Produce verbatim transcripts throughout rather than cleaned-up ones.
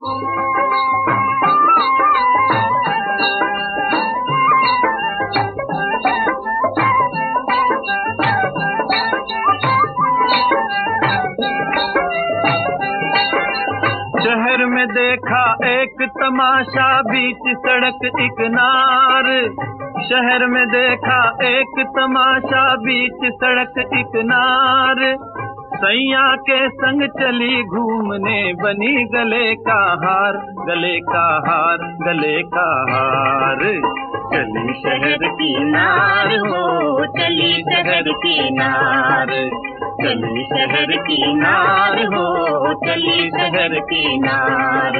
शहर में देखा एक तमाशा, बीच सड़क एक नार। शहर में देखा एक तमाशा, बीच सड़क एक नार। सैया के संग चली घूमने, बनी गले का हार, गले का हार, गले का हार। चली शहर की नार हो, चली शहर की नार। चली शहर की नार हो, चली शहर की नार।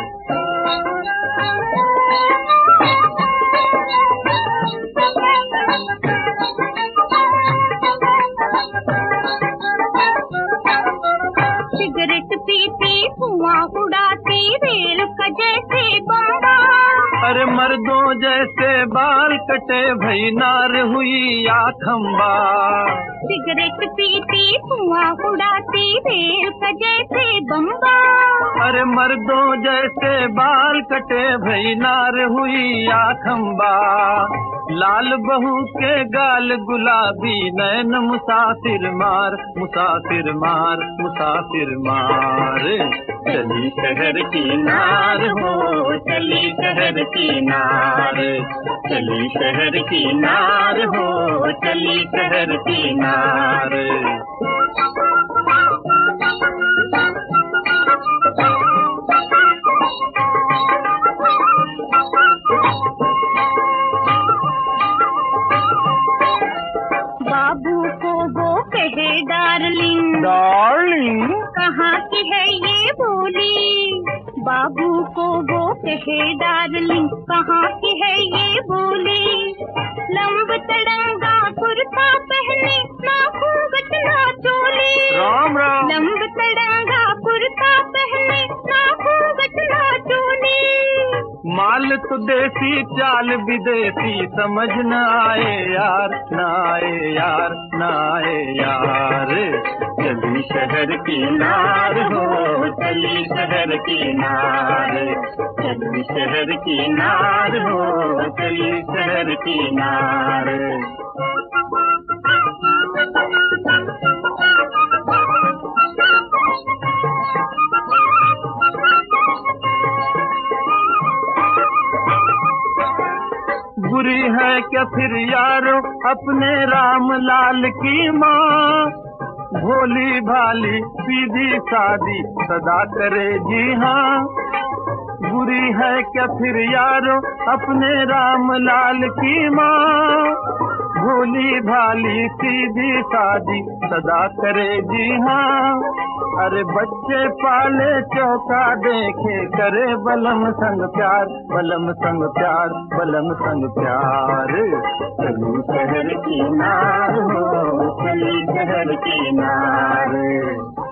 सिगरेट पीती, धुआं उड़ाती, रेल का जैसे बम्बा। अरे मर्दों जैसे बाल कटे, भई नार हुई या खम्बा। सिगरेट पीती, धुआं उड़ाती, रेल का जैसे बम्बा। अरे मर्दों जैसे बाल कटे, भई नार हुई या खम्बा। लाल बहू के गाल गुलाबी, नैन मुसाफिर मार, मुसाफिर मार, मुसाफिर मार। चली शहर की नार हो, चली शहर की नार। चली शहर की नार हो, चली शहर की नार। बाबू को वो कहे डार्लिंग, डार्लिंग कहाँ की है ये बोली। बाबू को वो कहे डार्लिंग, कहाँ की है ये बोली। लंब तड़ंगा कुर्ता पहने, ना घूंघट ना चोली। राम राम। लंब तड़ंगा कुर्ता पहने, ना घूंघट ना चोली। माल तो देसी, चाल विदेशी, समझ न आए यार, न आए यार, न आए यार। चली शहर की नार हो, चली शहर की नार। चली शहर की नार हो, चली शहर की नार। बुरी है क्या फिर यारो अपने राम लाल की माँ। भोली भाली सीधी सादी सदा करे जी हाँ। बुरी है क्या फिर यारो अपने राम लाल की माँ। भोली भाली सीधी सादी सदा करे जी हाँ। अरे बच्चे पाले चौका देखे, करे बलम संग प्यार, बलम संग प्यार, बलम संग प्यार। चली शहर की नार हो, चली शहर की नार।